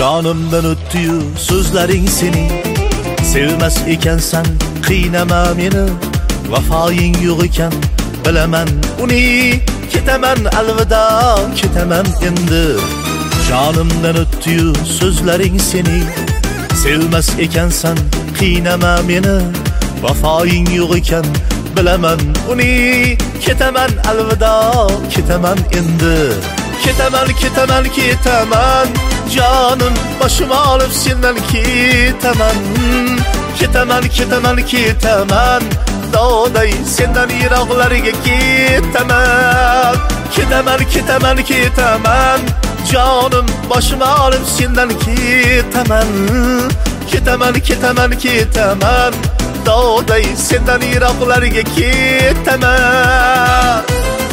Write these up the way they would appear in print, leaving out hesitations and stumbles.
Jonimdan o'tdi-yu so'zlaring seni, sevmas ekansan qiynama meni, vafoying yo'q ekan bilaman uni, ketaman alvida ketaman endi. Jonimdan o'tdi-yu so'zlaring seni, sevmas ekansan qiynama meni, vafoying yo'q ekan bilaman uni, ketaman alvida ketaman endi. Ketaman ketaman ketaman, jonim boshimni olib sendan ketaman. Ketaman ketaman ketaman, dovday sendan yiroqlarga ketaman. Ketaman ketaman ketaman, jonim boshimni olib sendan ketaman. Ketaman ketaman ketaman, dovday sendan yiroqlarga ketaman.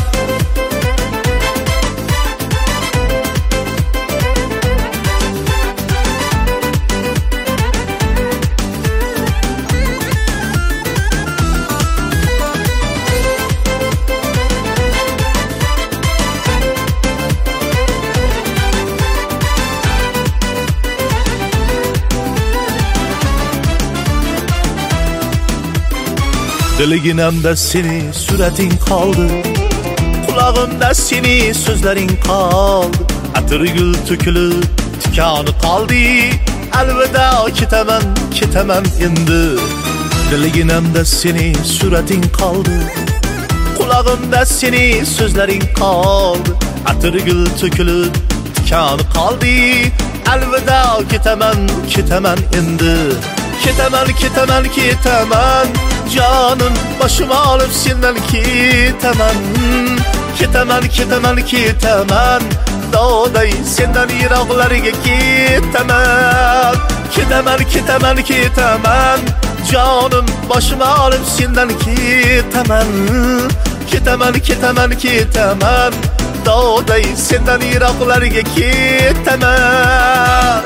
Diliginamda seni surating qoldi, qulog'imda seni so'zlaring qoldi. Atirgul to'kilib tikoni qoldi, alvida ketaman ketaman endi. Diliginamda seni surating qoldi, qulog'imda seni so'zlaring qoldi. Atirgul to'kilib tikoni qoldi, alvida ketaman ketaman endi. Ketaman ketaman ketaman, jonim boshimni olib sendan ketaman. Ketaman ketaman ketaman, dovday sendan yiroqlarga ketaman. Ketaman ketaman ketaman, jonim boshimni olib sendan ketaman. Ketaman ketaman ketaman, dovday sendan yiroqlarga ketaman.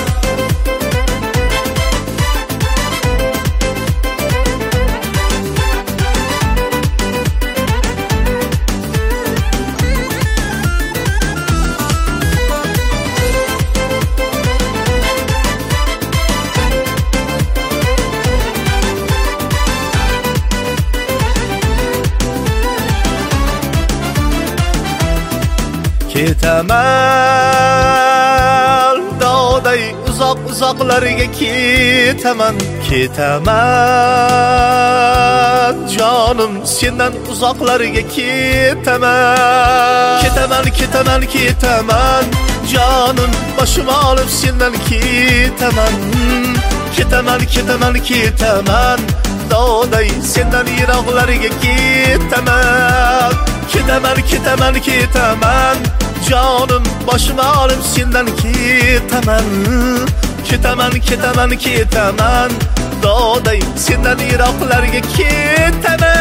Ketaman, dovday uzoq uzoqlarga ketaman. Ketaman, jonim sendan uzoqlarga ketaman. Ketaman ketaman ketaman, jonim boshimni olib sendan ketaman. Ketaman ketaman ketaman, dovday sendan yiroqlarga ketaman. Ketaman ketaman ketaman, jonim boshimni olib sendan ketaman. Ketaman ketaman ketaman, dovday sendan yiroqlarga ketaman.